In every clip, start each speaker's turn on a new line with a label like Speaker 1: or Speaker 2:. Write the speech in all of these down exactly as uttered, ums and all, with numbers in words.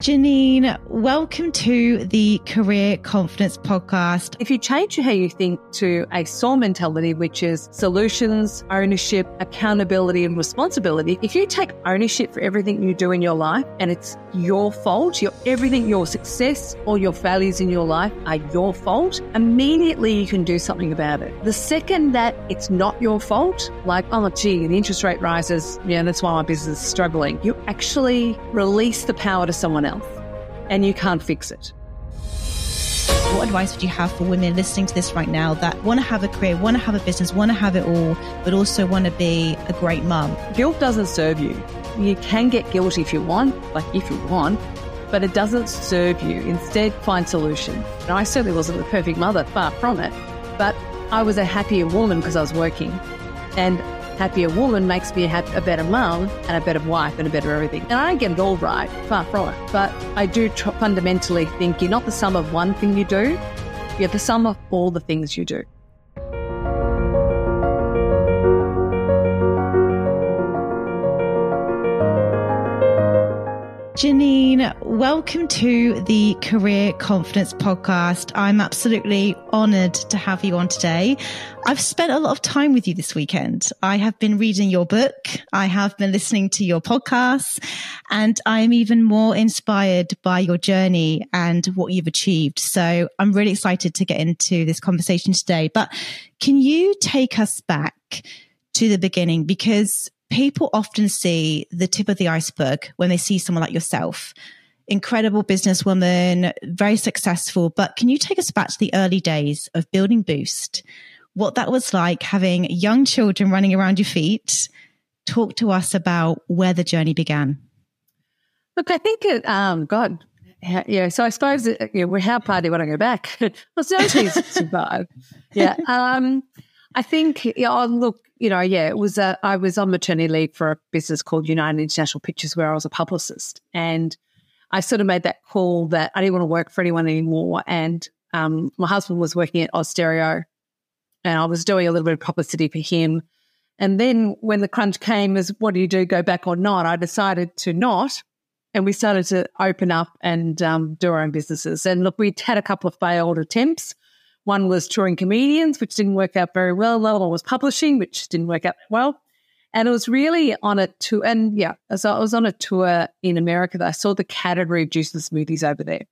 Speaker 1: Janine, welcome to the Career Confidence Podcast.
Speaker 2: If you change how you think to a S O A R mentality, which is solutions, ownership, accountability, and responsibility, if you take ownership for everything you do in your life and it's your fault, your everything, your success or your values in your life are your fault, immediately you can do something about it. The second that it's not your fault, like, oh, gee, the interest rate rises, yeah, that's why my business is struggling, you actually release the power to someone else. And you can't fix it.
Speaker 1: What advice would you have for women listening to this right now that want to have a career, want to have a business, want to have it all, but also want to be a great mum?
Speaker 2: Guilt doesn't serve you. You can get guilty if you want, like if you want, but it doesn't serve you. Instead, find solutions. And I certainly wasn't the perfect mother, far from it, but I was a happier woman because I was working. And happier woman makes me a, happy, a better mum and a better wife and a better everything. And I don't get it all right, far from it. But I do tr- fundamentally think you're not the sum of one thing you do, you're the sum of all the things you do.
Speaker 1: Janine, welcome to the Career Confidence Podcast. I'm absolutely honoured to have you on today. I've spent a lot of time with you this weekend. I have been reading your book. I have been listening to your podcasts, and I'm even more inspired by your journey and what you've achieved. So I'm really excited to get into this conversation today. But can you take us back to the beginning? Because people often see the tip of the iceberg when they see someone like yourself. Incredible businesswoman, very successful. But can you take us back to the early days of building Boost? What that was like, having young children running around your feet? Talk to us about where the journey began.
Speaker 2: Look, I think it, um, God, yeah, so I suppose, it, you know, how far do you want to go back? Well, seventeen sixty-five. Yeah. Um, I think, yeah, oh, look, you know, yeah, it was, a, I was on maternity leave for a business called United International Pictures where I was a publicist. And I sort of made that call that I didn't want to work for anyone anymore. And um, my husband was working at Austereo and I was doing a little bit of publicity for him. And then when the crunch came as what do you do, go back or not, I decided to not. And we started to open up and um, do our own businesses. And look, we had a couple of failed attempts. One was touring comedians, which didn't work out very well. The other one was publishing, which didn't work out well. And it was really on a tour. And yeah, so I was on a tour in America that I saw the category of juice and smoothies over there.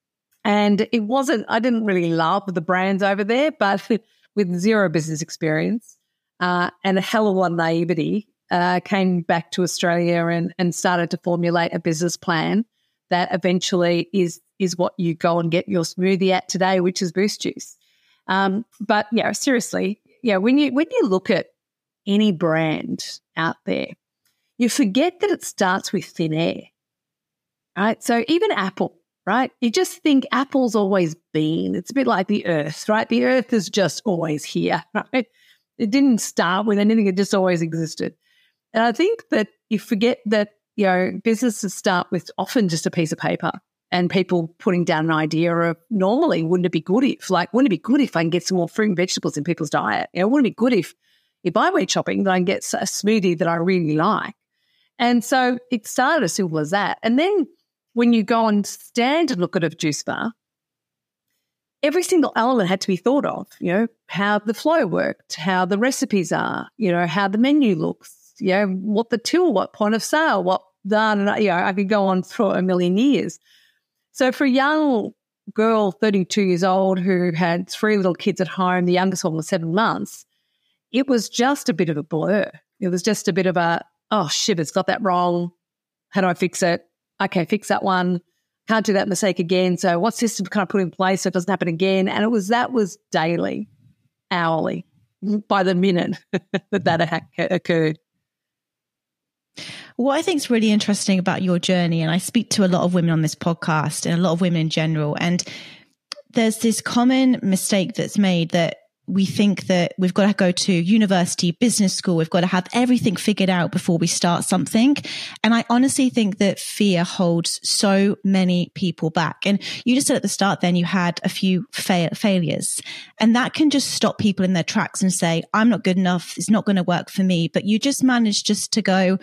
Speaker 2: And it wasn't, I didn't really love the brands over there, but with zero business experience uh, and a hell of a lot of naivety, uh, came back to Australia and, and started to formulate a business plan that eventually is is what you go and get your smoothie at today, which is Boost Juice. Um, but yeah, seriously, yeah, when you when you look at any brand out there, you forget that it starts with thin air, right? So even Apple, right? You just think Apple's always been. It's a bit like the earth, right? The earth is just always here, right? It didn't start with anything, it just always existed. And I think that you forget that, you know, businesses start with often just a piece of paper. And people putting down an idea of normally, wouldn't it be good if, like, wouldn't it be good if I can get some more fruit and vegetables in people's diet? You know, wouldn't it be good if, if I went shopping, that I can get a smoothie that I really like? And so it started as simple as that. And then when you go and stand and look at a juice bar, every single element had to be thought of, you know, how the flow worked, how the recipes are, you know, how the menu looks, you know, what the till, what point of sale, what, da, da, da, you know, I could go on for a million years. So for a young girl, thirty-two years old, who had three little kids at home, the youngest one was seven months, it was just a bit of a blur. It was just a bit of a, oh, shit, it's got that wrong. How do I fix it? Okay, fix that one. Can't do that mistake again. So what system can I put in place so it doesn't happen again? And it was that was daily, hourly, by the minute that that occurred.
Speaker 1: What I think is really interesting about your journey, and I speak to a lot of women on this podcast and a lot of women in general, and there's this common mistake that's made that we think that we've got to go to university, business school, we've got to have everything figured out before we start something. And I honestly think that fear holds so many people back. And you just said at the start then you had a few fail- failures and that can just stop people in their tracks and say, I'm not good enough. It's not going to work for me. But you just managed just to go,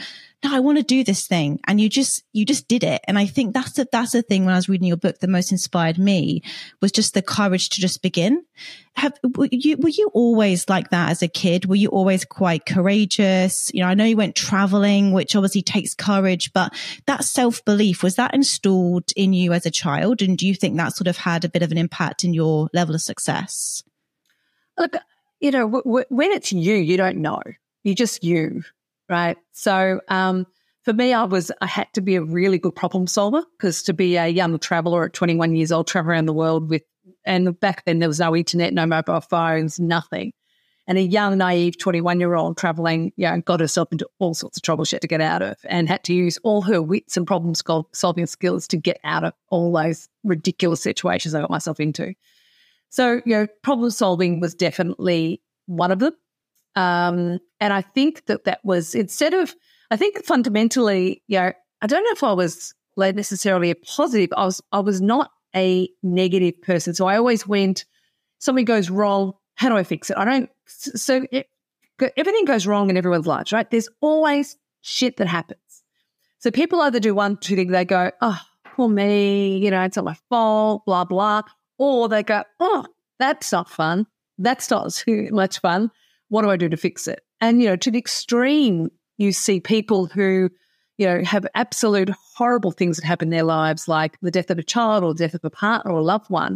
Speaker 1: no, I want to do this thing. And you just, you just did it. And I think that's the, that's the thing when I was reading your book that most inspired me was just the courage to just begin. Have, were you, were you always like that as a kid? Were you always quite courageous? You know, I know you went traveling, which obviously takes courage, but that self-belief, was that installed in you as a child? And do you think that sort of had a bit of an impact in your level of success?
Speaker 2: Look, you know, w- w- when it's you, you don't know. You're just you, right? So um, for me, I was I had to be a really good problem solver, because to be a young traveller at twenty-one years old, travel around the world with, and back then there was no internet, no mobile phones, nothing. And a young, naive twenty-one-year-old travelling, you know, got herself into all sorts of trouble she had to get out of, and had to use all her wits and problem solving skills to get out of all those ridiculous situations I got myself into. So, you know, problem solving was definitely one of them. Um, and I think that that was, instead of, I think fundamentally, you know, I don't know if I was like necessarily a positive. I was, I was not a negative person. So I always went, something goes wrong, how do I fix it? I don't, so it, everything goes wrong in everyone's lives, right? There's always shit that happens. So people either do one, two things, they go, oh, poor me, you know, it's not my fault, blah, blah. Or they go, oh, that's not fun. That's not too much fun. What do I do to fix it? And, you know, to the extreme, you see people who, you know, have absolute horrible things that happen in their lives, like the death of a child or death of a partner or a loved one,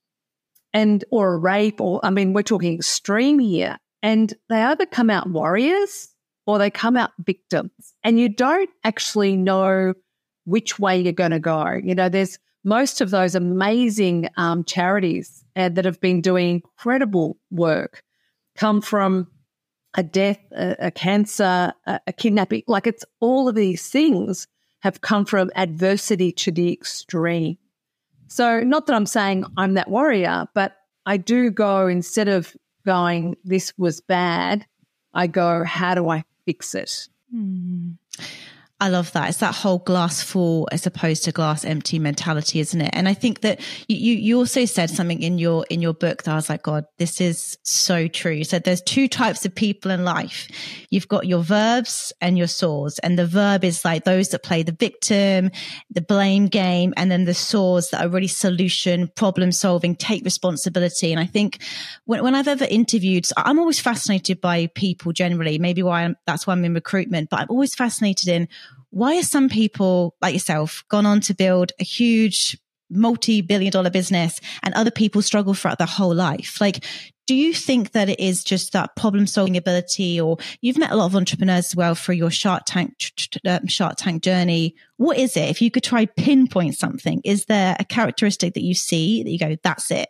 Speaker 2: and or a rape, or, I mean, we're talking extreme here. And they either come out warriors or they come out victims. And you don't actually know which way you're going to go. You know, there's most of those amazing um, charities uh, that have been doing incredible work come from a death, a, a cancer, a, a kidnapping. Like, it's all of these things have come from adversity to the extreme. So not that I'm saying I'm that warrior, but I do go, instead of going, this was bad, I go, how do I fix it?
Speaker 1: Hmm. I love that. It's that whole glass full as opposed to glass empty mentality, isn't it? And I think that you, you also said something in your, in your book that I was like, God, this is so true. You said there's two types of people in life. You've got your verbs and your saws. And the verb is like those that play the victim, the blame game, and then the saws that are really solution, problem solving, take responsibility. And I think when, when I've ever interviewed, so I'm always fascinated by people generally, maybe why I'm, that's why I'm in recruitment, but I'm always fascinated in, why are some people like yourself gone on to build a huge multi-billion dollar business and other people struggle throughout their whole life? Like, do you think that it is just that problem solving ability, or you've met a lot of entrepreneurs as well through your Shark Tank, uh, Shark Tank journey? What is it? If you could try pinpoint something, is there a characteristic that you see that you go, that's it?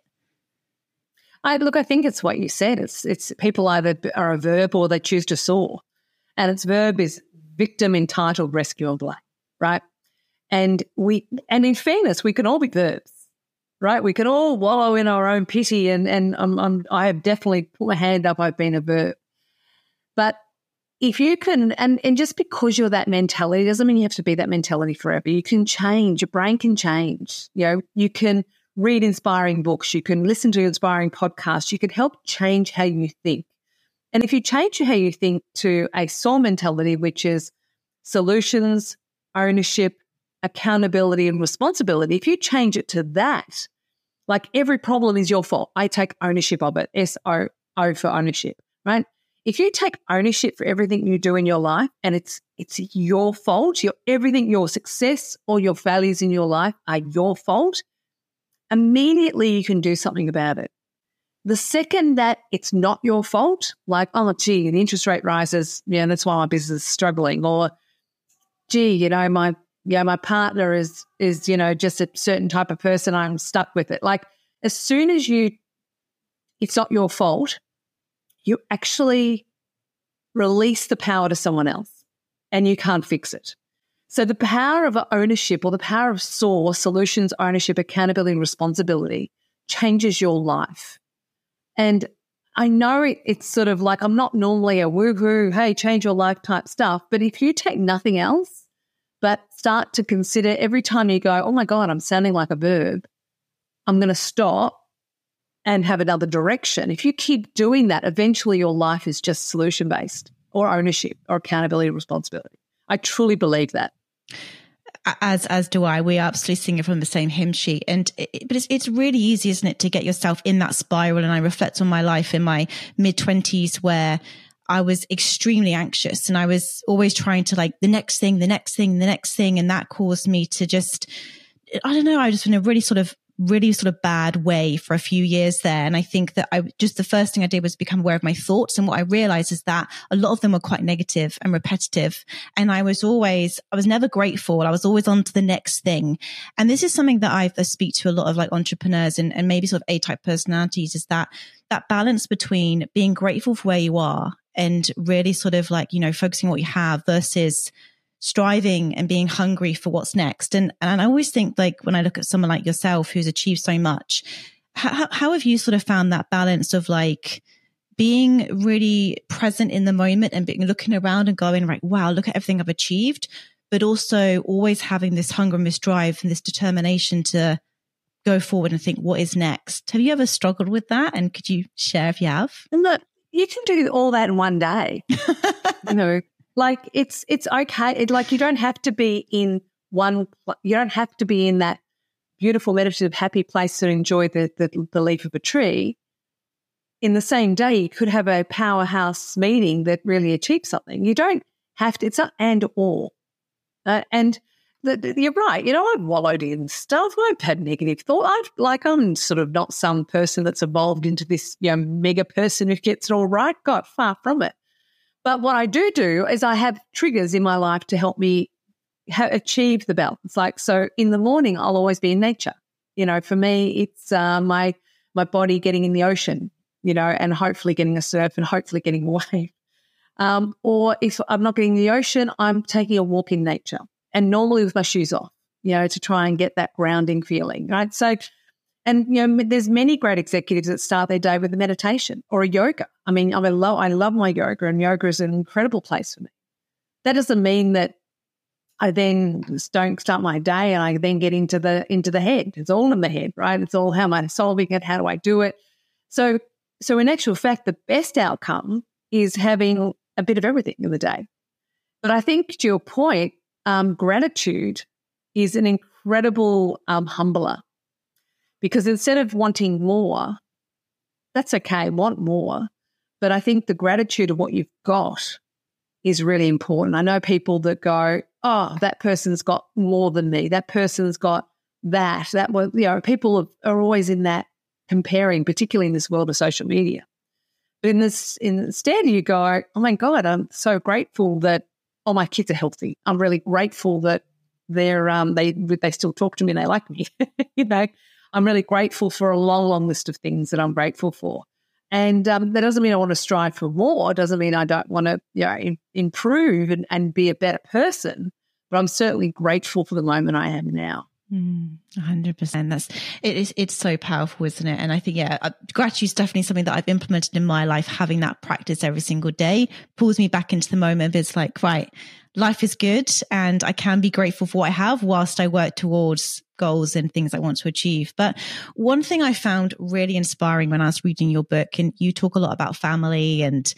Speaker 2: I look, I think it's what you said. It's, it's people either are a verb or they choose to saw. And its verb is victim, entitled, rescue, and blame, right? And we, and in fairness, we can all be verbs, right? We can all wallow in our own pity, and and I'm, I'm, I have definitely put my hand up. I've been a verb, but if you can, and and just because you're that mentality doesn't mean you have to be that mentality forever. You can change. Your brain can change. You know, you can read inspiring books. You can listen to inspiring podcasts. You can help change how you think. And if you change how you think to a saw mentality, which is solutions, ownership, accountability, and responsibility, if you change it to that, like every problem is your fault, I take ownership of it, S O O for ownership, right? If you take ownership for everything you do in your life and it's it's your fault, your everything, your success or your failures in your life are your fault, immediately you can do something about it. The second that it's not your fault, like, oh, gee, the interest rate rises, yeah, that's why my business is struggling, or, gee, you know, my yeah, my partner is is you know just a certain type of person, I'm stuck with it. Like, as soon as you, it's not your fault, you actually release the power to someone else, and you can't fix it. So the power of ownership, or the power of S O A R, solutions, ownership, accountability, and responsibility, changes your life. And I know it, it's sort of like, I'm not normally a woo-hoo, hey, change your life type stuff, but if you take nothing else but start to consider every time you go, oh my God, I'm sounding like a verb, I'm going to stop and have another direction. If you keep doing that, eventually your life is just solution-based, or ownership, or accountability, or responsibility. I truly believe that.
Speaker 1: As as do I. We are absolutely singing from the same hymn sheet. And it, but it's it's really easy, isn't it, to get yourself in that spiral. And I reflect on my life in my mid twenties where I was extremely anxious and I was always trying to like the next thing, the next thing, the next thing. And that caused me to just, I don't know, I was in a really sort of really sort of bad way for a few years there. And I think that I just, the first thing I did was become aware of my thoughts. And what I realized is that a lot of them were quite negative and repetitive. And I was always, I was never grateful. I was always on to the next thing. And this is something that I've, I speak to a lot of like entrepreneurs and, and maybe sort of A-type personalities, is that, that balance between being grateful for where you are and really sort of like, you know, focusing on what you have versus striving and being hungry for what's next. And and I always think, like, when I look at someone like yourself who's achieved so much, how, how have you sort of found that balance of like being really present in the moment and being, looking around and going, right, wow, look at everything I've achieved, but also always having this hunger and this drive and this determination to go forward and think, what is next? Have you ever struggled with that? And could you share if you have?
Speaker 2: Look, you can do all that in one day. You know, like it's it's okay. It, like you don't have to be in one. You don't have to be in that beautiful, meditative, happy place to enjoy the, the the leaf of a tree. In the same day, you could have a powerhouse meeting that really achieves something. You don't have to. It's not and or. Uh, and the, the, you're right. You know, I've wallowed in stuff. I've had negative thought. I've like I'm sort of not some person that's evolved into this, you know, mega person who gets it all right. God, far from it. But what I do do is I have triggers in my life to help me ha- achieve the balance. Like, so in the morning, I'll always be in nature. You know, for me, it's uh, my my body getting in the ocean, you know, and hopefully getting a surf and hopefully getting a wave. Um, or if I'm not getting the ocean, I'm taking a walk in nature, and normally with my shoes off, you know, to try and get that grounding feeling, right? So, and, you know, there's many great executives that start their day with a meditation or a yoga. I mean, I love, I love my yoga, and yoga is an incredible place for me. That doesn't mean that I then don't start my day and I then get into the into the head. It's all in the head, right? It's all how am I solving it? How do I do it? So, so in actual fact, the best outcome is having a bit of everything in the day. But I think to your point, um, gratitude is an incredible um, humbler. Because instead of wanting more, that's okay, want more. But I think the gratitude of what you've got is really important. I know people that go, oh, that person's got more than me. That person's got that. That was, you know, people are always in that comparing, particularly in this world of social media. But in this, instead you go, oh my God, I'm so grateful that, oh, my kids are healthy. I'm really grateful that they're, um, they, they still talk to me and they like me, you know. I'm really grateful for a long, long list of things that I'm grateful for. And um, that doesn't mean I want to strive for more. It doesn't mean I don't want to, you know, in, improve and, and be a better person. But I'm certainly grateful for the moment I am now.
Speaker 1: Mm, one hundred percent. That's it is. It's so powerful, isn't it? And I think, yeah, uh, gratitude is definitely something that I've implemented in my life. Having that practice every single day pulls me back into the moment. It's like, right, life is good, and I can be grateful for what I have whilst I work towards goals and things I want to achieve. But one thing I found really inspiring when I was reading your book, and you talk a lot about family, and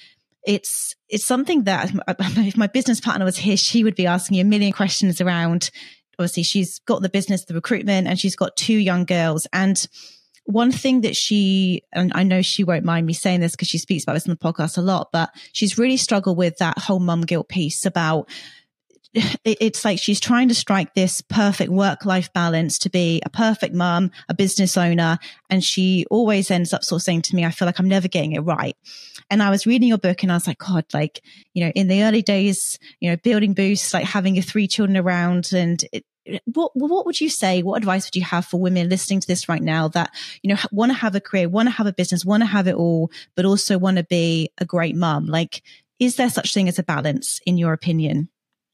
Speaker 1: it's it's something that if my business partner was here, she would be asking you a million questions around. Obviously, she's got the business, the recruitment, and she's got two young girls. And one thing that she, and I know she won't mind me saying this because she speaks about this on the podcast a lot, but she's really struggled with that whole mum guilt piece about, it's like she's trying to strike this perfect work-life balance to be a perfect mum, a business owner. And she always ends up sort of saying to me, I feel like I'm never getting it right. And I was reading your book and I was like, God, like, you know, in the early days, you know, building Boost, like having your three children around, and it, what what would you say, what advice would you have for women listening to this right now that, you know, want to have a career, want to have a business, want to have it all, but also want to be a great mum? Like, is there such thing as a balance in your opinion?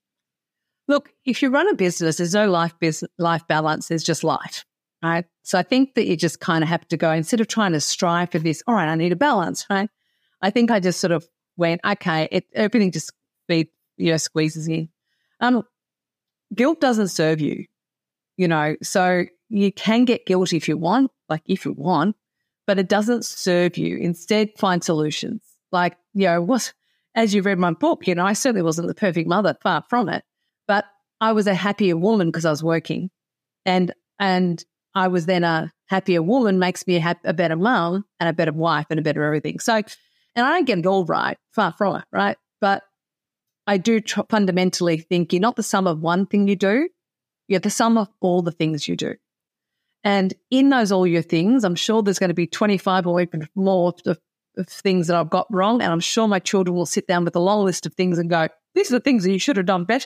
Speaker 2: Look, if you run a business, there's no life business, life balance. There's just life, right? So I think that you just kind of have to go, instead of trying to strive for this, all right, I need a balance, right? I think I just sort of went, okay, it, everything just be, you know, squeezes in. Um, guilt doesn't serve you, you know, so you can get guilty if you want, like if you want, but it doesn't serve you. Instead, find solutions. Like, you know, what, as you read my book, you know, I certainly wasn't the perfect mother, far from it, but I was a happier woman because I was working, and and I was then a happier woman makes me a, hap- a better mum and a better wife and a better everything. So, and I don't get it all right, far from it, right? But I do tr- fundamentally think you're not the sum of one thing you do, you're the sum of all the things you do. And in those all your things, I'm sure there's going to be twenty-five or even more of, of things that I've got wrong, and I'm sure my children will sit down with a long list of things and go, these are the things that you should have done better,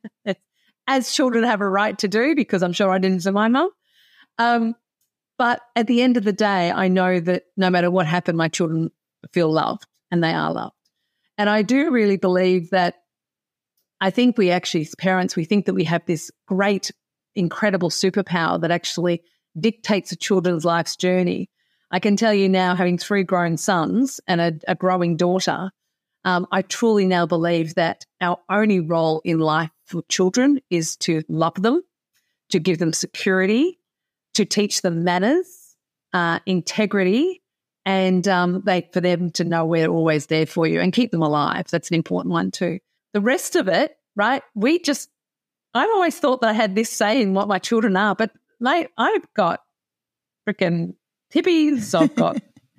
Speaker 2: as children have a right to do, because I'm sure I didn't to my mum. Um, but at the end of the day, I know that no matter what happened, my children feel loved, and they are loved. And I do really believe that I think we actually, as parents, we think that we have this great, incredible superpower that actually dictates a children's life's journey. I can tell you now, having three grown sons and a, a growing daughter, um, I truly now believe that our only role in life for children is to love them, to give them security, to teach them manners, uh, integrity, and um, they for them to know we're always there for you and keep them alive. That's an important one too. The rest of it, right, we just, I've always thought that I had this say in what my children are, but mate, I've got freaking hippies, I've got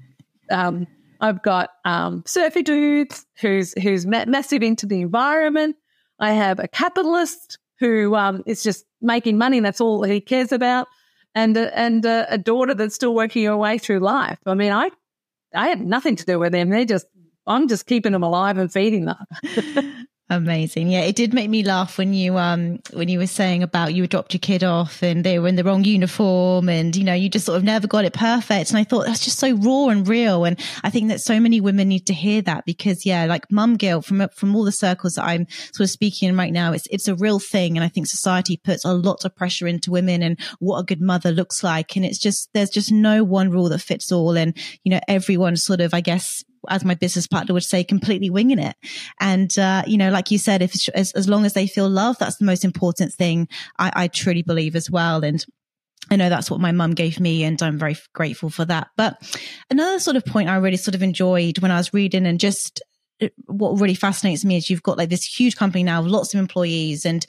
Speaker 2: um, I've got um, surfer dudes who's who's ma- massive into the environment. I have a capitalist who um, is just making money and that's all he cares about, and a, and a, a daughter that's still working her way through life. I mean, I I had nothing to do with them. They just I'm just keeping them alive and feeding them.
Speaker 1: Amazing. Yeah, it did make me laugh when you um when you were saying about you dropped your kid off and they were in the wrong uniform and, you know, you just sort of never got it perfect. And I thought that's just so raw and real. And I think that so many women need to hear that because, yeah, like mum guilt from from all the circles that I'm sort of speaking in right now, it's it's a real thing. And I think society puts a lot of pressure into women and what a good mother looks like. And it's just, there's just no one rule that fits all. And, you know, everyone sort of, I guess, as my business partner would say, completely winging it. And, uh, you know, like you said, if as, as long as they feel loved, that's the most important thing. I, I truly believe as well. And I know that's what my mum gave me, and I'm very grateful for that. But another sort of point I really sort of enjoyed when I was reading, and just what really fascinates me is you've got like this huge company now, lots of employees, and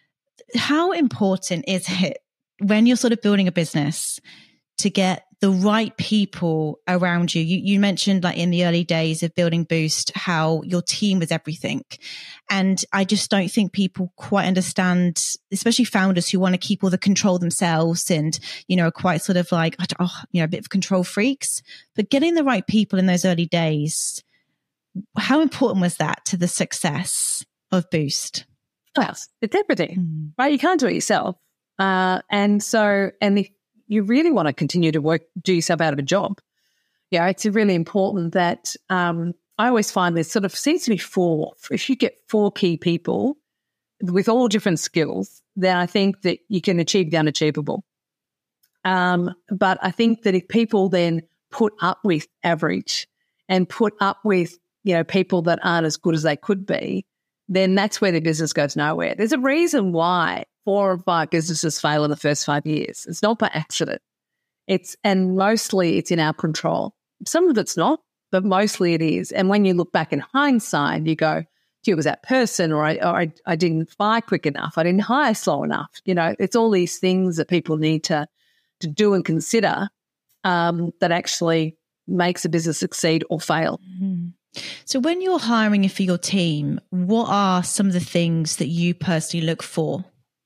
Speaker 1: how important is it when you're sort of building a business to get the right people around you? You, you mentioned like in the early days of building Boost, how your team was everything. And I just don't think people quite understand, especially founders who want to keep all the control themselves and, you know, are quite sort of like, oh, you know, a bit of control freaks. But getting the right people in those early days, how important was that to the success of Boost?
Speaker 2: Well, it's everything, mm. right? You can't do it yourself. Uh, and so, and if you really want to continue to work, do yourself out of a job, yeah, it's really important that um, I always find there sort of seems to be four. If you get four key people with all different skills, then I think that you can achieve the unachievable. Um, but I think that if people then put up with average and put up with, you know, people that aren't as good as they could be, then that's where the business goes nowhere. There's a reason why four or five businesses fail in the first five years. It's not by accident. It's and mostly it's in our control. Some of it's not, but mostly it is. And when you look back in hindsight, you go, gee, it was that person, or I, or I, I didn't fire quick enough. I didn't hire slow enough. You know, it's all these things that people need to, to do and consider um, that actually makes a business succeed or fail.
Speaker 1: Mm-hmm. So when you're hiring for your team, what are some of the things that you personally look for?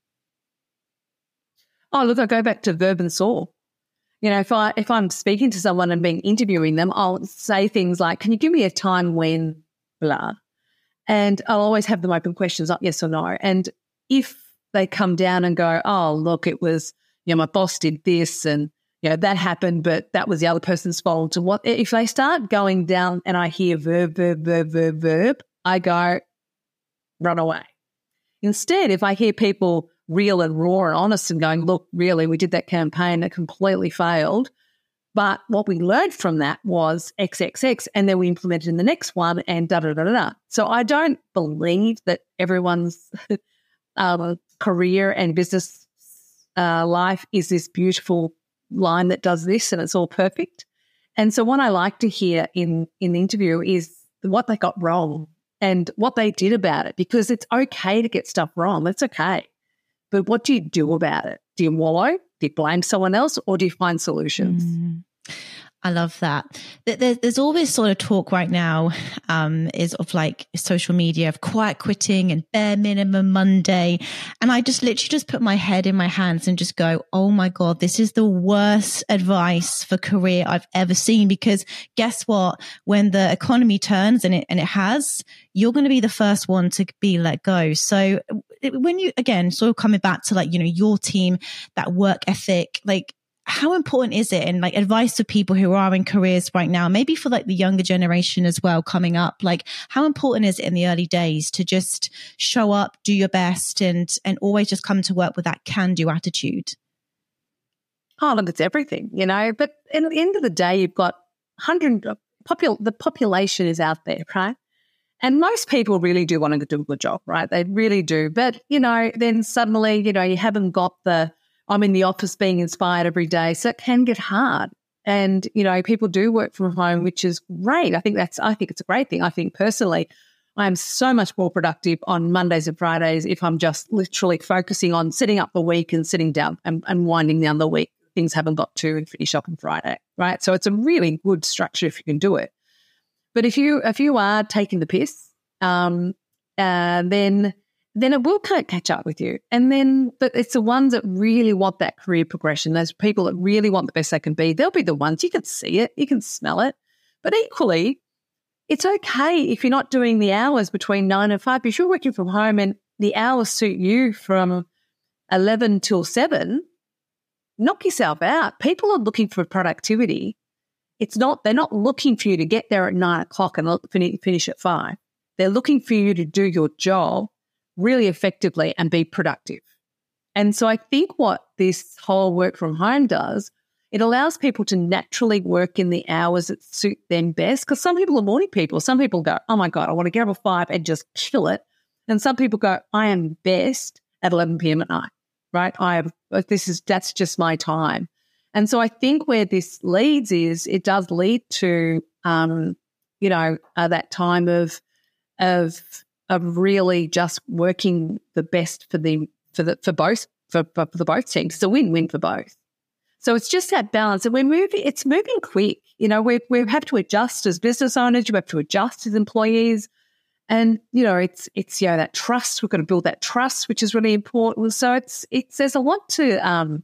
Speaker 2: Oh, look, I go back to verb and saw. You know, if, I, if I'm speaking to someone and being interviewing them, I'll say things like, can you give me a time when blah? And I'll always have them open questions like yes or no. And if they come down and go, oh, look, it was, you know, my boss did this and, you know, that happened, but that was the other person's fault. And what if they start going down and I hear verb, verb, verb, verb, verb, I go, run away. Instead, if I hear people real and raw and honest and going, look, really, we did that campaign, it completely failed. But what we learned from that was X X X, and then we implemented in the next one and da da da da. So I don't believe that everyone's um, career and business uh, life is this beautiful line that does this and it's all perfect. And so what I like to hear in, in the interview is what they got wrong. and what they did about it, because it's okay to get stuff wrong. That's okay. But what do you do about it? Do you wallow? Do you blame someone else, or do you find solutions?
Speaker 1: Mm. I love that. There's all this sort of talk right now um, is of like social media of quiet quitting and bare minimum Monday. And I just literally just put my head in my hands and just go, oh my God, this is the worst advice for career I've ever seen. Because guess what? When the economy turns, and it, and it has, you're going to be the first one to be let go. So when you, again, sort of coming back to like, you know, your team, that work ethic, like, how important is it? And like advice to people who are in careers right now, maybe for like the younger generation as well coming up, like how important is it in the early days to just show up, do your best, and and always just come to work with that can-do attitude?
Speaker 2: Oh, look, it's everything, you know. But at the end of the day, you've got one hundred, popul- the population is out there, right? And most people really do want to do a good job, right? They really do. But, you know, then suddenly, you know, you haven't got the I'm in the office being inspired every day. So it can get hard. And, you know, people do work from home, which is great. I think that's, I think it's a great thing. I think personally, I am so much more productive on Mondays and Fridays if I'm just literally focusing on setting up the week and sitting down and, and winding down the week. Things haven't got to and finish up on Friday, right? So it's a really good structure if you can do it. But if you, if you are taking the piss, um, uh, then then it will catch up with you. And then, but it's the ones that really want that career progression, those people that really want the best they can be, they'll be the ones, you can see it, you can smell it. But equally, it's okay if you're not doing the hours between nine and five. If you're working from home and the hours suit you from eleven till seven, knock yourself out. People are looking for productivity. It's not, they're not looking for you to get there at nine o'clock and finish at five. They're looking for you to do your job really effectively and be productive. And so I think what this whole work from home does, it allows people to naturally work in the hours that suit them best, because some people are morning people. Some people go, oh my God, I want to get up at five and just kill it. And some people go, I am best at eleven p.m. at night, right? I have, this is, that's just my time. And so I think where this leads is it does lead to, um, you know, uh, that time of, of, of really just working the best for the for the for both for, for the both teams. It's a win-win for both. So it's just that balance, and we're moving. It's moving quick. You know, we we have to adjust as business owners. You have to adjust as employees, and you know, it's it's you know that trust. We've got to build that trust, which is really important. So it's it's there's a lot to um,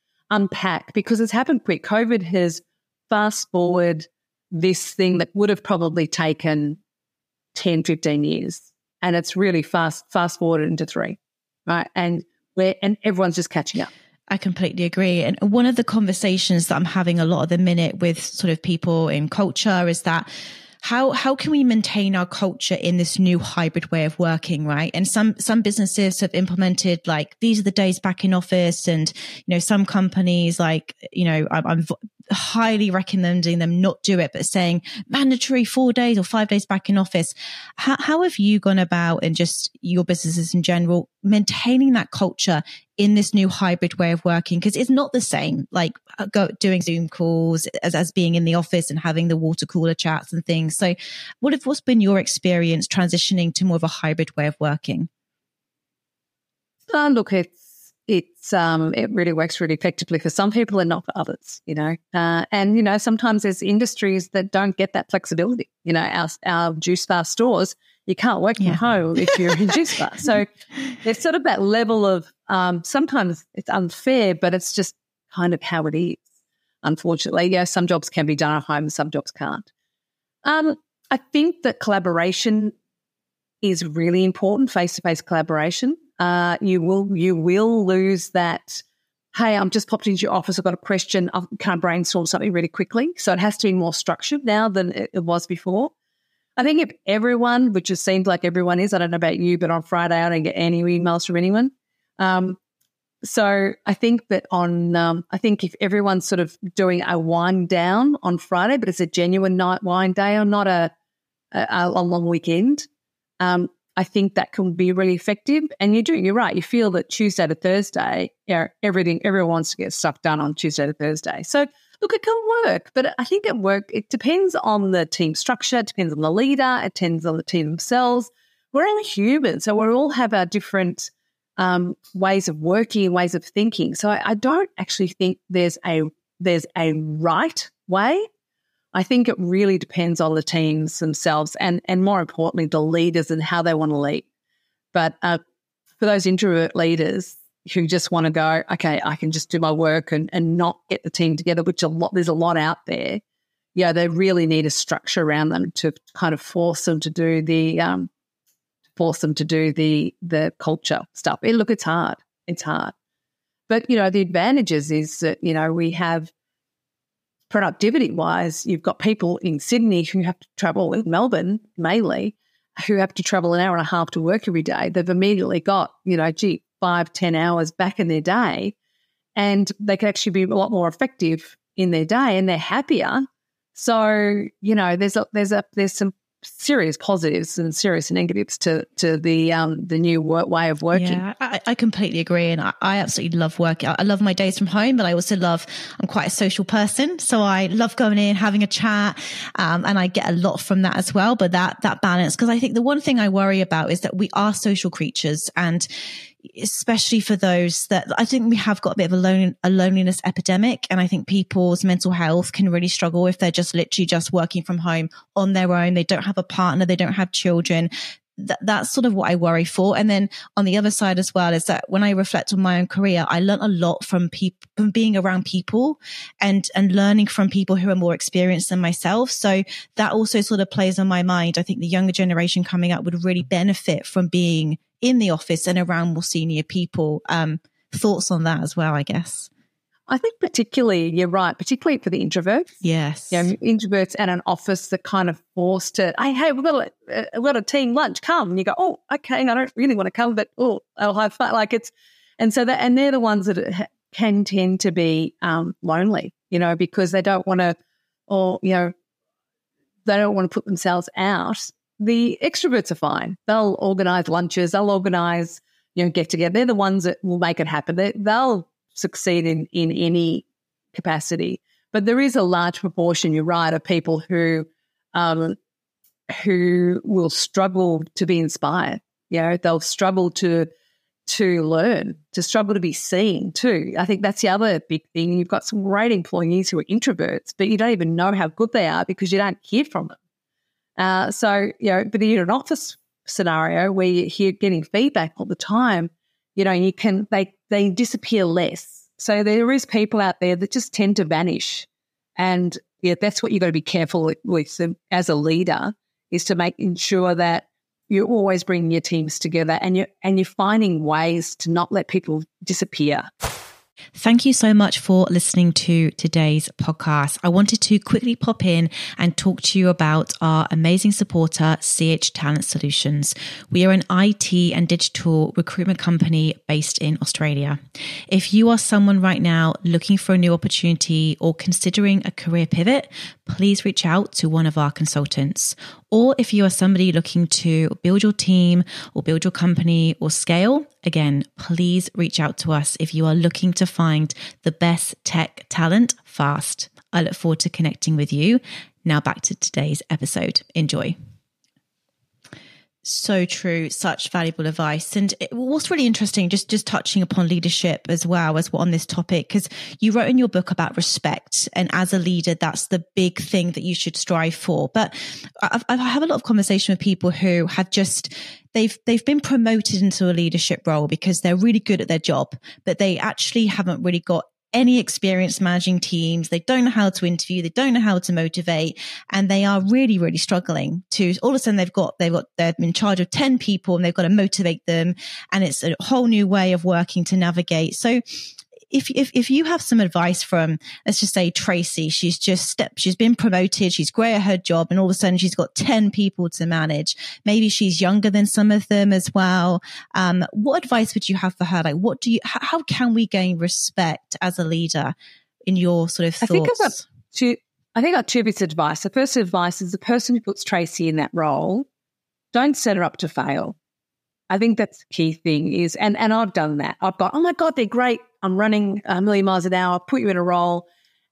Speaker 2: unpack because it's happened quick. COVID has fast forward this thing that would have probably taken ten, fifteen years. And it's really fast, fast forwarded into three, right? And we're, and everyone's just catching up.
Speaker 1: I completely agree. And one of the conversations that I'm having a lot of the minute with sort of people in culture is that how, how can we maintain our culture in this new hybrid way of working, right? And some, some businesses have implemented like, these are the days back in office. And, you know, some companies like, you know, I'm, I'm highly recommending them not do it, but saying mandatory four days or five days back in office. How, how have you gone about, and just your businesses in general, maintaining that culture in this new hybrid way of working? Because it's not the same, like go, doing Zoom calls as, as being in the office and having the water cooler chats and things. So what have, what's been your experience transitioning to more of a hybrid way of working?
Speaker 2: Uh, look, it's, it's, um, it really works really effectively for some people and not for others, you know. Uh, and, you know, sometimes there's industries that don't get that flexibility. You know, our, our juice bar stores, you can't work from yeah. home if you're in juice bar. So there's sort of that level of, um, sometimes it's unfair, but it's just kind of how it is, unfortunately. Yeah, some jobs can be done at home, some jobs can't. Um, I think that collaboration is really important, face-to-face collaboration. Uh, you will you will lose that, hey, I'm just popped into your office, I've got a question, I can't brainstorm something really quickly. So it has to be more structured now than it, it was before. I think if everyone, which it seems like everyone is, I don't know about you, but on Friday I don't get any emails from anyone. Um, so I think that on, um, I think if everyone's sort of doing a wind down on Friday, but it's a genuine night wind down, not a, a, a long weekend, um, I think that can be really effective. And you do, you're right. You feel that Tuesday to Thursday, you know, everything, everyone wants to get stuff done on Tuesday to Thursday. So look, look, it can work, but I think it work. It depends on the team structure, it depends on the leader, it depends on the team themselves. We're all human, so we all have our different um, ways of working, ways of thinking. So I, I don't actually think there's a there's a right way. I think it really depends on the teams themselves and, and more importantly, the leaders and how they want to lead. But uh, for those introvert leaders who just want to go, okay, I can just do my work and, and not get the team together, which a lot there's a lot out there. Yeah, they really need a structure around them to kind of force them to do the um, force them to do the the culture stuff. It, look, it's hard. It's hard. But, you know, the advantages is that, you know, we have productivity-wise, you've got people in Sydney who have to travel, in Melbourne mainly, who have to travel an hour and a half to work every day. They've immediately got, you know, gee, five, ten hours back in their day, and they can actually be a lot more effective in their day and they're happier. So, you know, there's a, there's a, there's some serious positives and serious negatives to to the um the new work, way of working.
Speaker 1: Yeah, I, I completely agree, and I, I absolutely love working. I love my days from home, but I also love. I'm quite a social person, so I love going in, having a chat, um, and I get a lot from that as well. But that that balance, because I think the one thing I worry about is that we are social creatures, and especially for those that I think we have got a bit of a, lone, a loneliness epidemic. And I think people's mental health can really struggle if they're just literally just working from home on their own. They don't have a partner. They don't have children. That, that's sort of what I worry for. And then on the other side as well is that when I reflect on my own career, I learned a lot from people, from being around people and, and learning from people who are more experienced than myself. So that also sort of plays on my mind. I think the younger generation coming up would really benefit from being in the office and around more senior people. Um, thoughts on that as well, I guess.
Speaker 2: I think particularly, you're right, particularly for the introverts.
Speaker 1: Yes.
Speaker 2: You know, introverts at an office that kind of forced to, hey, hey, we've got a, we've got a team lunch, come. And you go, oh, okay, I don't really want to come, but oh, I'll have fun. Like it's, and so that, and they're the ones that can tend to be um, lonely, you know, because they don't want to, or, you know, they don't want to put themselves out. The extroverts are fine. They'll organise lunches. They'll organise, you know, get together. They're the ones that will make it happen. They, they'll succeed in, in any capacity. But there is a large proportion, you're right, of people who um, who will struggle to be inspired. You know, they'll struggle to to learn, to struggle to be seen too. I think that's the other big thing. You've got some great employees who are introverts, but you don't even know how good they are because you don't hear from them. Uh, so, you know, but in an office scenario where you're here getting feedback all the time, you know, you can, they, they disappear less. So there is people out there that just tend to vanish. And yeah, that's what you've got to be careful with as a leader, is to make ensure that you're always bringing your teams together and you're, and you're finding ways to not let people disappear.
Speaker 1: Thank you so much for listening to today's podcast. I wanted to quickly pop in and talk to you about our amazing supporter, C H Talent Solutions. We are an I T and digital recruitment company based in Australia. If you are someone right now looking for a new opportunity or considering a career pivot, please reach out to one of our consultants. Or if you are somebody looking to build your team or build your company or scale, again, please reach out to us if you are looking to find the best tech talent fast. I look forward to connecting with you. Now back to today's episode. Enjoy. So true. Such valuable advice. And it, what's really interesting, just, just touching upon leadership as well as what on this topic, because you wrote in your book about respect. And as a leader, that's the big thing that you should strive for. But I've, I have a lot of conversation with people who have just, they've, they've been promoted into a leadership role because they're really good at their job, but they actually haven't really got any experience managing teams. They don't know how to interview. They don't know how to motivate. And they are really, really struggling to, all of a sudden they've got, they've got, they're in charge of ten people and they've got to motivate them. And it's a whole new way of working to navigate. So if, if, if you have some advice from, let's just say Tracy, she's just stepped, she's been promoted, she's great at her job, and all of a sudden she's got ten people to manage. Maybe she's younger than some of them as well. Um, what advice would you have for her? Like, what do you, how, how can we gain respect as a leader in your sort of thoughts?
Speaker 2: I think I've got two, I think I've got two bits of advice. The first advice is the person who puts Tracy in that role, don't set her up to fail. I think that's the key thing is, and, and I've done that. I've got, oh my God, they're great. I'm running a million miles an hour, put you in a role.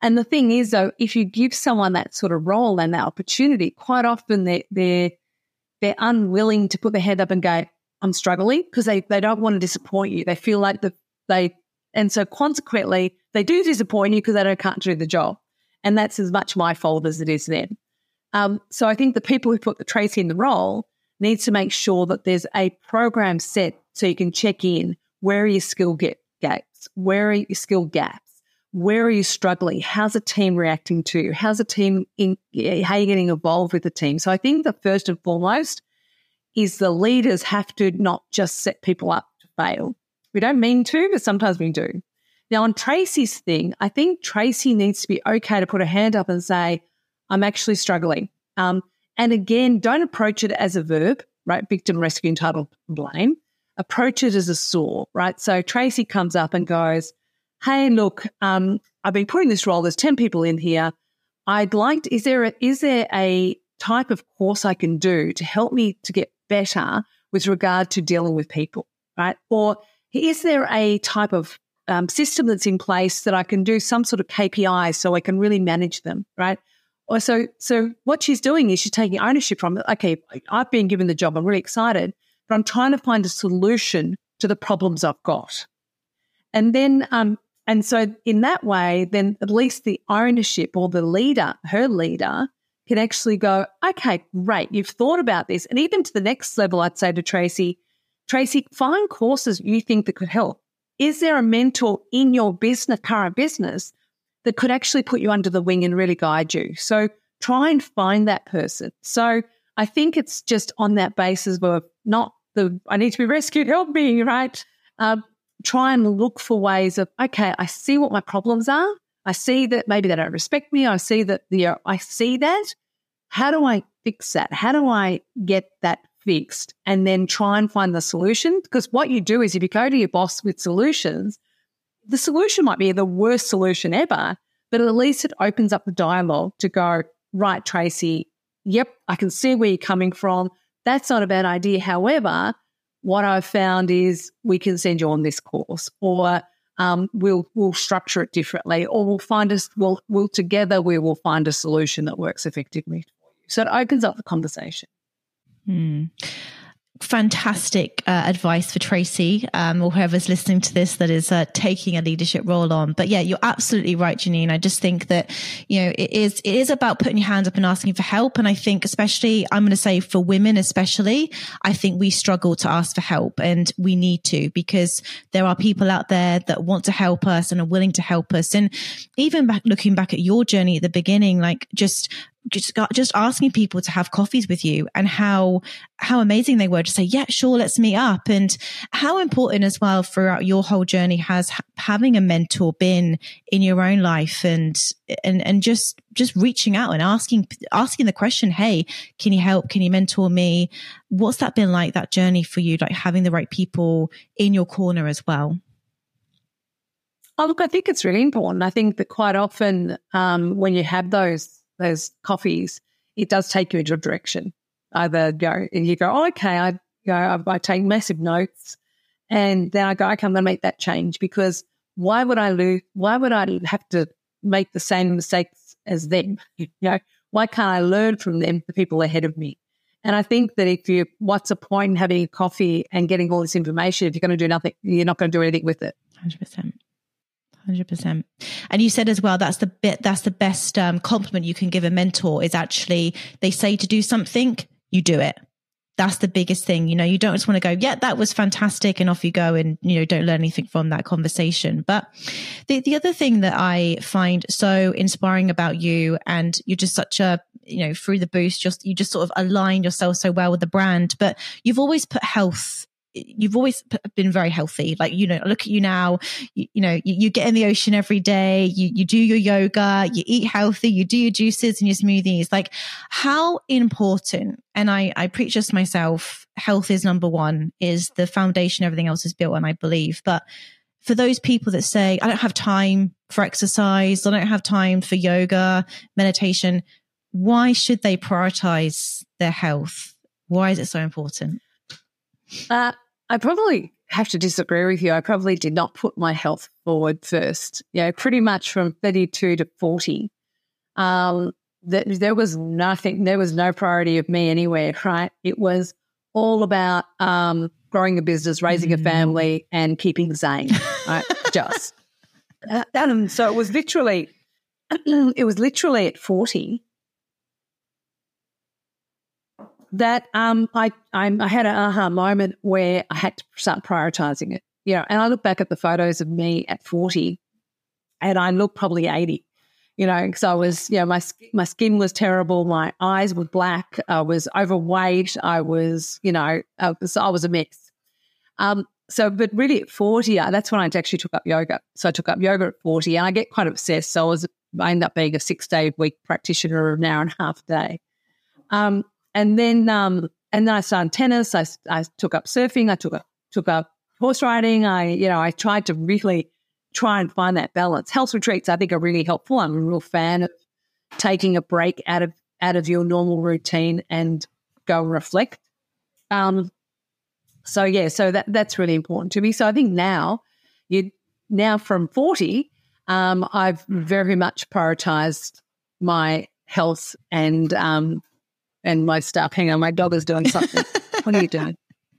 Speaker 2: And the thing is, though, if you give someone that sort of role and that opportunity, quite often they're, they're, they're unwilling to put their head up and go, I'm struggling, because they, they don't want to disappoint you. They feel like the, they, and so consequently, they do disappoint you because they don't can't do the job. And that's as much my fault as it is them. Um, so I think the people who put the Tracy in the role needs to make sure that there's a program set so you can check in. Where are your skill get gaps? Where are your skill gaps? Where are you struggling? How's the team reacting to you? How's the team in, how are you getting involved with the team? So I think the first and foremost is the leaders have to not just set people up to fail. We don't mean to, but sometimes we do. Now, on Tracy's thing, I think Tracy needs to be okay to put her hand up and say, I'm actually struggling. Um, and again, don't approach it as a verb, right? Victim, rescue, entitled, blame. Approach it as a saw, right? So Tracy comes up and goes, hey, look, um, I've been putting this role. There's ten people in here. I'd like to, is there a, is there a type of course I can do to help me to get better with regard to dealing with people, right? Or is there a type of um, system that's in place that I can do some sort of K P Is so I can really manage them, right? Or so, so what she's doing is she's taking ownership from it. Okay, I've been given the job. I'm really excited, but I'm trying to find a solution to the problems I've got. And then, um, and so in that way, then at least the ownership or the leader, her leader, can actually go, okay, great, you've thought about this. And even to the next level, I'd say to Tracy, Tracy, find courses you think that could help. Is there a mentor in your business, current business, that could actually put you under the wing and really guide you? So try and find that person. So I think it's just on that basis of not the, I need to be rescued, help me, right? Um, try and look for ways of, okay, I see what my problems are. I see that maybe they don't respect me. I see that, you know, I see that. How do I fix that? How do I get that fixed? And then try and find the solution. Because what you do is if you go to your boss with solutions, the solution might be the worst solution ever, but at least it opens up the dialogue to go, right, Tracy, yep, I can see where you're coming from. That's not a bad idea. However, what I've found is we can send you on this course, or um, we'll we'll structure it differently, or we'll find us we'll we'll together we will find a solution that works effectively for you. So it opens up the conversation.
Speaker 1: Hmm. Fantastic uh, advice for Tracy, um, or whoever's listening to this that is uh, taking a leadership role on. But yeah, you're absolutely right, Janine. I just think that, you know, it is, it is about putting your hand up and asking for help. And I think especially, I'm going to say for women especially, I think we struggle to ask for help, and we need to, because there are people out there that want to help us and are willing to help us. And even back, looking back at your journey at the beginning, like just just just asking people to have coffees with you, and how how amazing they were to say, yeah, sure, let's meet up. And how important as well throughout your whole journey has ha- having a mentor been in your own life, and and and just just reaching out and asking asking the question, hey, can you help? Can you mentor me? What's that been like, that journey for you, like having the right people in your corner as well?
Speaker 2: Oh, look, I think it's really important. I think that quite often um, when you have those those coffees, it does take you into a direction. Either go and you go, oh, okay, I go, I, I take massive notes, and then I go, okay, I'm going to make that change, because why would I lose? Why would I have to make the same mistakes as them? You know, why can't I learn from them, the people ahead of me? And I think that if you, what's the point in having a coffee and getting all this information if you're going to do nothing? You're not going to do anything with it.
Speaker 1: one hundred percent. one hundred percent. And you said as well, that's the bit, that's the best um, compliment you can give a mentor, is actually they say to do something, you do it. That's the biggest thing. You know, you don't just want to go, yeah, that was fantastic, and off you go, and, you know, don't learn anything from that conversation. But the, the other thing that I find so inspiring about you, and you're just such a, you know, through the boost, just, you just sort of align yourself so well with the brand, but you've always put health, you've always been very healthy. Like, you know, look at you now, you, you know, you, you get in the ocean every day, you, you do your yoga, you eat healthy, you do your juices and your smoothies. Like, how important, and I, I preach this myself, health is number one, is the foundation everything else is built on, I believe. But for those people that say, I don't have time for exercise, I don't have time for yoga, meditation, why should they prioritize their health? Why is it so important?
Speaker 2: Uh, I probably have to disagree with you. I probably did not put my health forward first. You know, pretty much from thirty-two to forty, um, that there was nothing, there was no priority of me anywhere, right? It was all about um, growing a business, raising mm. a family, and keeping sane, right? Just. Uh, um, so it was literally, it was literally at forty that um, I I'm, I had an aha moment where I had to start prioritising it. You know, and I look back at the photos of me at forty, and I look probably eighty. You know, because I was, you know, my my skin was terrible, my eyes were black, I was overweight, I was, you know, I was, I was a mess. Um, so, but really at forty, uh, that's when I actually took up yoga. So I took up yoga at forty, and I get quite obsessed. So I was, I ended up being a six day a week practitioner of an hour and a half a day. Um, and then, um, and then I started tennis. I, I took up surfing. I took up took up horse riding. I, you know, I tried to really try and find that balance. Health retreats, I think, are really helpful. I'm a real fan of taking a break out of out of your normal routine and go and reflect. Um, so yeah, so that that's really important to me. So I think now, you now from forty, um, I've very much prioritised my health and um and my stuff. Hang on, my dog is doing something. What are you doing?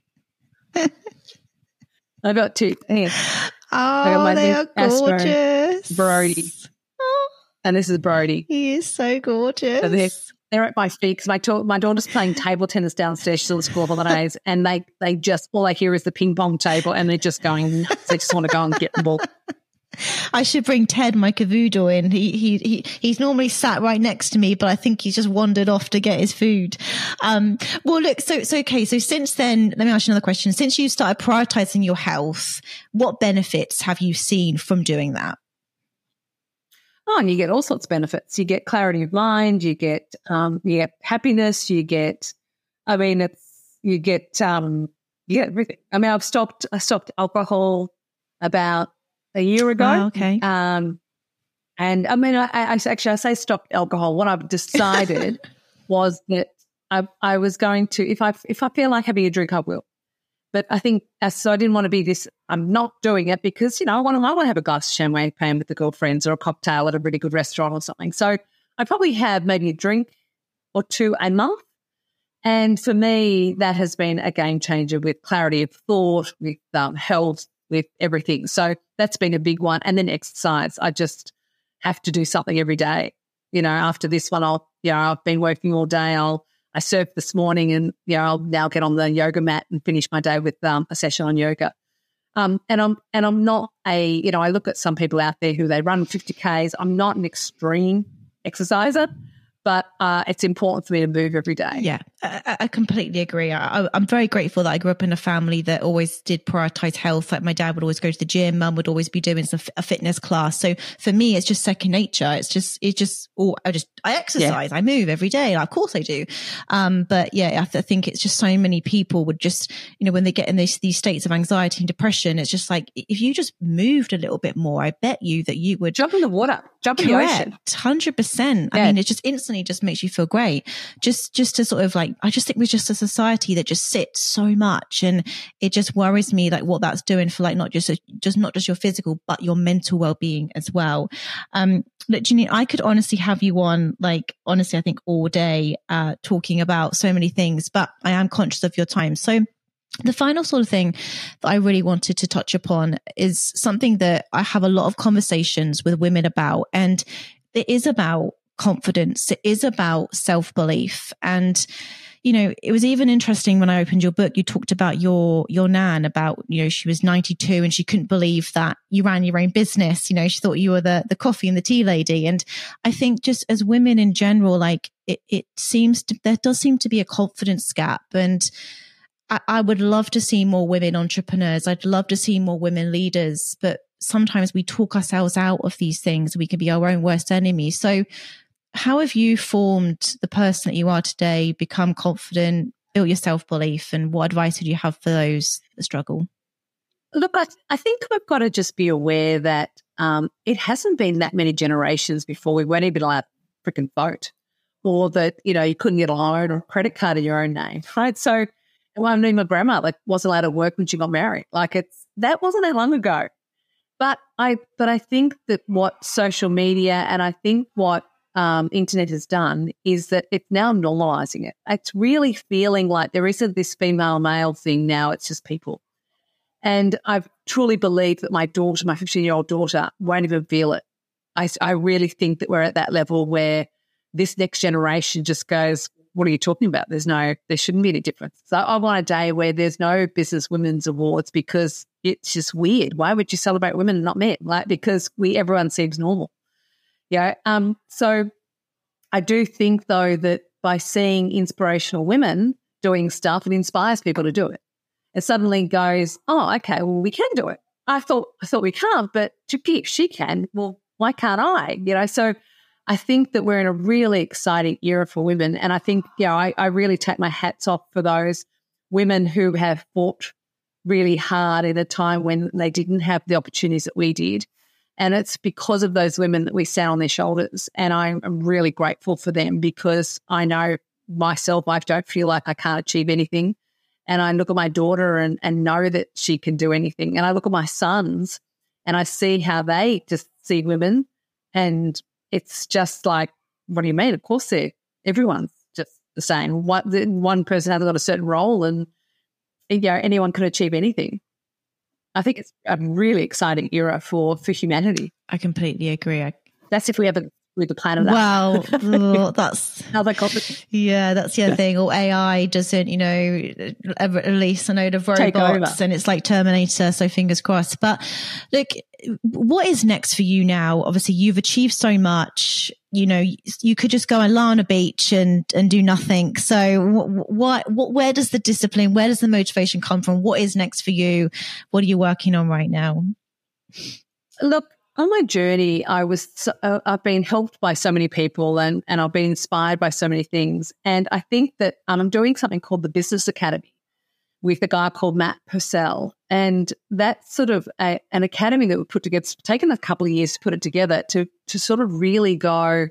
Speaker 2: I got two. Hang on.
Speaker 1: Oh, they are gorgeous.
Speaker 2: Brody. Oh. And this is Brody.
Speaker 1: He is so gorgeous. So
Speaker 2: they're, they're at my feet because my, to- my daughter's playing table tennis downstairs. She's at school holidays, and they, they just, all I hear is the ping pong table, and they're just going nuts. They just want to go and get the ball.
Speaker 1: I should bring Ted, my cavoodle, in. He, he, he, he's normally sat right next to me, but I think he's just wandered off to get his food. Um, well, look, so, so, okay. So since then, let me ask you another question. Since you started prioritizing your health, what benefits have you seen from doing that?
Speaker 2: Oh, and you get all sorts of benefits. You get clarity of mind, you get, um, you get happiness, you get, I mean, it's, you get, um, you get everything. I mean, I've stopped, I stopped alcohol about a year ago.
Speaker 1: Oh, okay.
Speaker 2: Um, and I mean, I, I actually, I say stopped alcohol. What I've decided was that I, I was going to, if I, if I feel like having a drink, I will. But I think, uh, so I didn't want to be this, I'm not doing it because, you know, I want to, I want to have a glass of champagne with the girlfriends or a cocktail at a really good restaurant or something. So I probably have maybe a drink or two a month. And for me, that has been a game changer with clarity of thought, with um, health, with everything. So that's been a big one. And then exercise. I just have to do something every day. You know, after this one, I'll, you know, I've been working all day. I'll, I surfed this morning and, you know, I'll now get on the yoga mat and finish my day with um, a session on yoga. Um, and I'm, and I'm not a, you know, I look at some people out there who they run fifty Ks. I'm not an extreme exerciser, but uh, it's important for me to move every day.
Speaker 1: Yeah, I, I completely agree. I, I'm very grateful that I grew up in a family that always did prioritize health. Like my dad would always go to the gym, mum would always be doing some, a fitness class. So for me, it's just second nature. It's just, it's just, oh, I just, I exercise, yeah. I move every day. Of course I do. Um, but yeah, I think it's just so many people would just, you know, when they get in these, these states of anxiety and depression, it's just like, if you just moved a little bit more, I bet you that you would
Speaker 2: jump in the water, jump in
Speaker 1: correct,
Speaker 2: the ocean.
Speaker 1: one hundred percent.
Speaker 2: Yeah.
Speaker 1: I mean, it just instantly just makes you feel great. Just, just to sort of like, I just think we're just a society that just sits so much, and it just worries me like what that's doing for like not just a, just not just your physical but your mental well-being as well. Um, look, Janine, I could honestly have you on like honestly I think all day uh, talking about so many things, but I am conscious of your time. So the final sort of thing that I really wanted to touch upon is something that I have a lot of conversations with women about, and it is about confidence. It is about self-belief. And, you know, it was even interesting when I opened your book, you talked about your, your nan, about, you know, she was ninety-two and she couldn't believe that you ran your own business. You know, she thought you were the, the coffee and the tea lady. And I think just as women in general, like it, it seems to, there does seem to be a confidence gap. And I, I would love to see more women entrepreneurs. I'd love to see more women leaders, but sometimes we talk ourselves out of these things. We can be our own worst enemy. So how have you formed the person that you are today, become confident, built your self-belief, and what advice would you have for those that struggle?
Speaker 2: Look, I, I think we've got to just be aware that um, it hasn't been that many generations before we weren't even allowed to freaking vote, or that, you know, you couldn't get a loan or a credit card in your own name, right? So Well, I mean, my grandma like wasn't allowed to work when she got married. Like it's that wasn't that long ago. But I but I think that what social media and I think what um, internet has done is that it's now normalising it. It's really feeling like there isn't this female male thing now. It's just people. And I truly believe that my daughter, my fifteen-year-old daughter, won't even feel it. I, I really think that we're at that level where this next generation just goes, what are you talking about? There's no, there shouldn't be any difference. So I want a day where there's no business women's awards because it's just weird. Why would you celebrate women and not men? Like, because we, everyone seems normal. Yeah. Um, so I do think though that by seeing inspirational women doing stuff, it inspires people to do it. It suddenly goes, oh, okay, well, we can do it. I thought, I thought we can't, but if she can, well, why can't I? You know, so I think that we're in a really exciting era for women. And I think, you know, I, I really take my hats off for those women who have fought really hard at a time when they didn't have the opportunities that we did. And it's because of those women that we stand on their shoulders. And I'm, I'm really grateful for them because I know myself, I don't feel like I can't achieve anything. And I look at my daughter and, and know that she can do anything. And I look at my sons and I see how they just see women and it's just like, what do you mean? Of course, they're, everyone's just the same. One, one person has got a certain role and, you know, anyone can achieve anything. I think it's a really exciting era for, for humanity.
Speaker 1: I completely agree. I,
Speaker 2: That's if we ever with the planet.
Speaker 1: Well, oh, that's
Speaker 2: how they call it.
Speaker 1: Yeah, that's the other thing. Or A I doesn't, you know, ever release a load of robots and it's like Terminator. So fingers crossed. But look, what is next for you now? Obviously, you've achieved so much. You know, you could just go and lie on a beach and and do nothing. So, what, what, where does the discipline, where does the motivation come from? What is next for you? What are you working on right now?
Speaker 2: Look. On my journey, I was uh, I've been helped by so many people and, and I've been inspired by so many things. And I think that um, I'm doing something called the Business Academy with a guy called Matt Purcell. And that's sort of a, an academy that we put together. It's taken a couple of years to put it together to to sort of really go,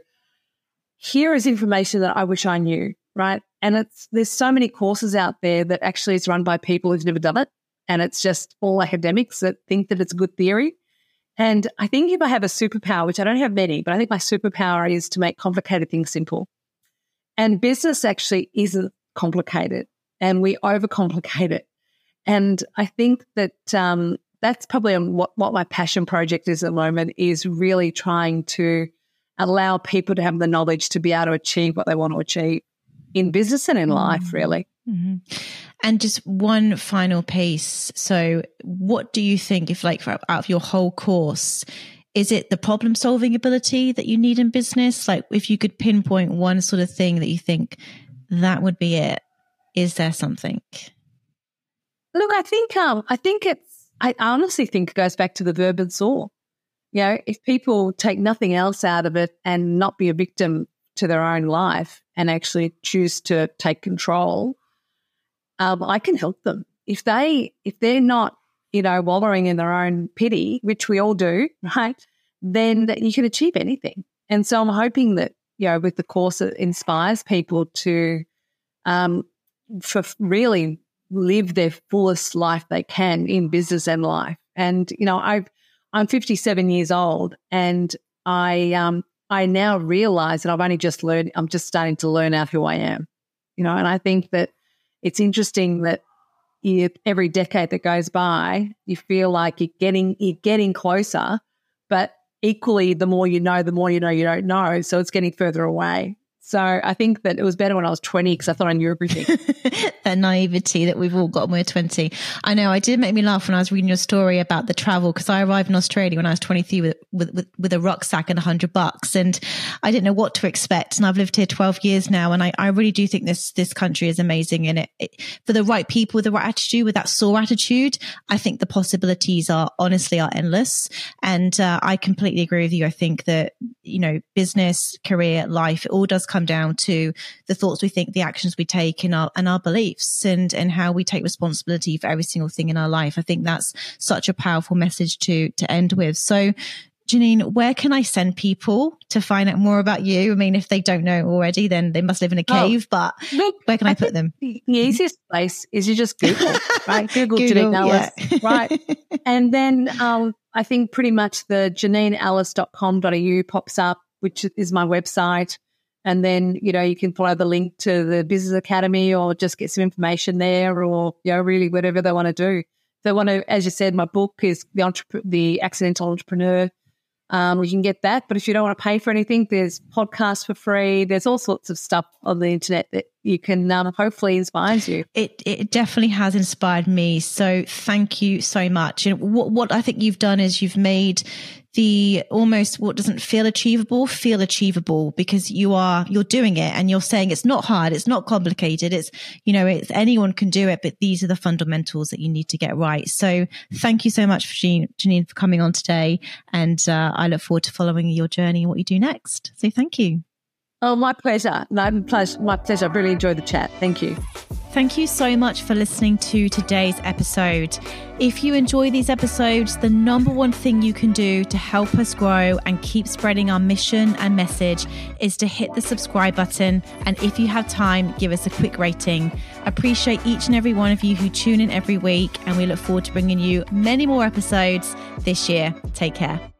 Speaker 2: here is information that I wish I knew, right? And it's there's so many courses out there that actually is run by people who've never done it. And it's just all academics that think that it's good theory. And I think if I have a superpower, which I don't have many, but I think my superpower is to make complicated things simple. And business actually isn't complicated and we overcomplicate it. And I think that um, that's probably what, what my passion project is at the moment is really trying to allow people to have the knowledge to be able to achieve what they want to achieve in business and in mm-hmm. life, really.
Speaker 1: Mm-hmm. And just one final piece. So what do you think if like out of your whole course, is it the problem solving ability that you need in business? Like if you could pinpoint one sort of thing that you think that would be it, is there something?
Speaker 2: Look, I think, um, I think it's, I honestly think it goes back to the verb and saw. You know, if people take nothing else out of it and not be a victim to their own life and actually choose to take control, Um, I can help them. If they, if they're not, you know, wallowing in their own pity, which we all do, right, then you can achieve anything. And so I'm hoping that, you know, with the course it inspires people to um, for really live their fullest life they can in business and life. And, you know, I've, I'm fifty-seven years old and I, um, I now realize that I've only just learned, I'm just starting to learn out who I am, you know, and I think that it's interesting that you, every decade that goes by, you feel like you're getting you're getting closer, but equally, the more you know, the more you know you don't know. So it's getting further away. So I think that it was better when I was twenty because I thought I knew everything.
Speaker 1: That naivety that we've all got when we're twenty. I know, it did make me laugh when I was reading your story about the travel because I arrived in Australia when I was twenty-three with, with, with, with a rucksack and a hundred bucks and I didn't know what to expect. And I've lived here twelve years now and I, I really do think this this country is amazing. And it, it for the right people with the right attitude, with that soar attitude, I think the possibilities are honestly are endless. And uh, I completely agree with you. I think that, you know, business, career, life, it all does come down to the thoughts we think, the actions we take, and our and our beliefs, and and how we take responsibility for every single thing in our life. I think that's such a powerful message to to end with. So, Janine, where can I send people to find out more about you? I mean, if they don't know already, then they must live in a cave, oh, but look, where can I, I put them?
Speaker 2: The easiest place is you just Google, right? Google, Google Janine Allis, yeah. Right? And then um, I think pretty much the janine allis dot com dot a u pops up, which is my website. And then, you know, you can follow the link to the Business Academy or just get some information there, or, you know, really whatever they want to do. If they want to, as you said, my book is The, Entrep- the Accidental Entrepreneur. Um, you can get that. But if you don't want to pay for anything, there's podcasts for free. There's all sorts of stuff on the internet that you can um, hopefully inspires you.
Speaker 1: It it definitely has inspired me. So thank you so much. And what, what I think you've done is you've made the almost what doesn't feel achievable feel achievable, because you are, you're doing it and you're saying it's not hard, it's not complicated, it's, you know, it's anyone can do it, but these are the fundamentals that you need to get right. So thank you so much for Janine, Janine for coming on today. And uh, I look forward to following your journey and what you do next. So thank you.
Speaker 2: Oh, my pleasure. No, my pleasure. My pleasure. I've really enjoyed the chat. Thank you.
Speaker 1: Thank you so much for listening to today's episode. If you enjoy these episodes, the number one thing you can do to help us grow and keep spreading our mission and message is to hit the subscribe button. And if you have time, give us a quick rating. Appreciate each and every one of you who tune in every week, and we look forward to bringing you many more episodes this year. Take care.